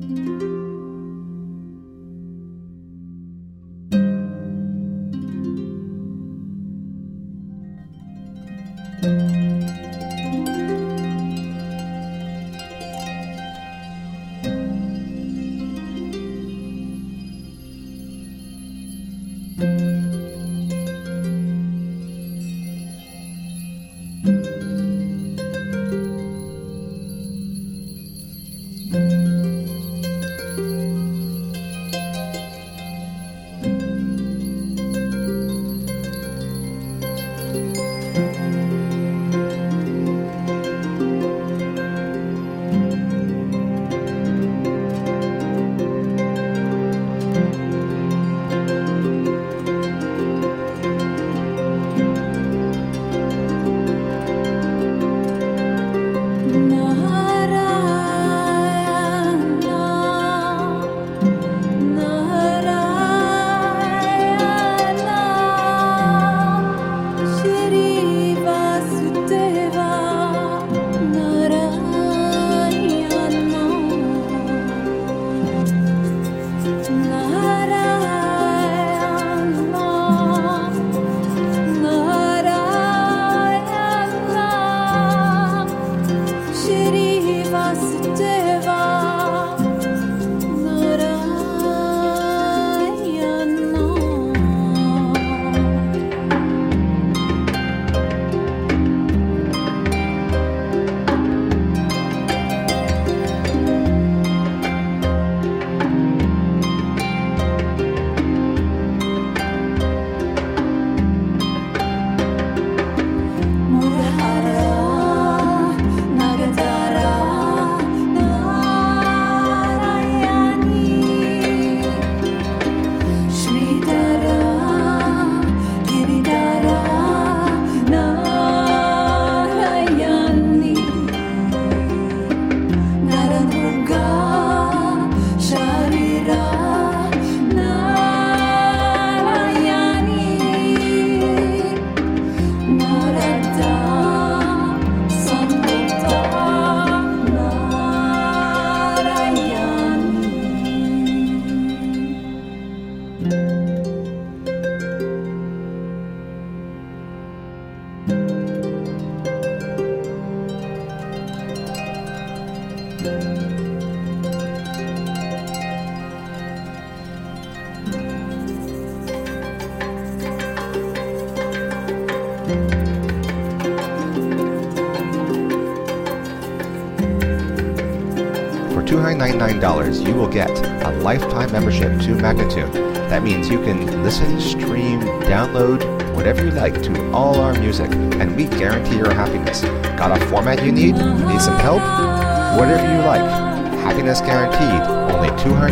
$299, you will get a lifetime membership to Magnatune. That means you can listen, stream, download, whatever you like to all our music, and we guarantee your happiness. Got a format you need? Need some help? Whatever you like. Happiness guaranteed. Only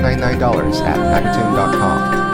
$299 at Magnatune.com.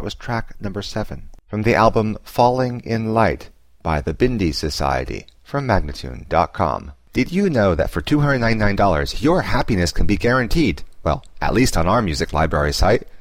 was track number 7 from the album Falling in Light by the Bindi Society from Magnatune.com. Did you know that for $299 your happiness can be guaranteed? Well, at least on our music library site.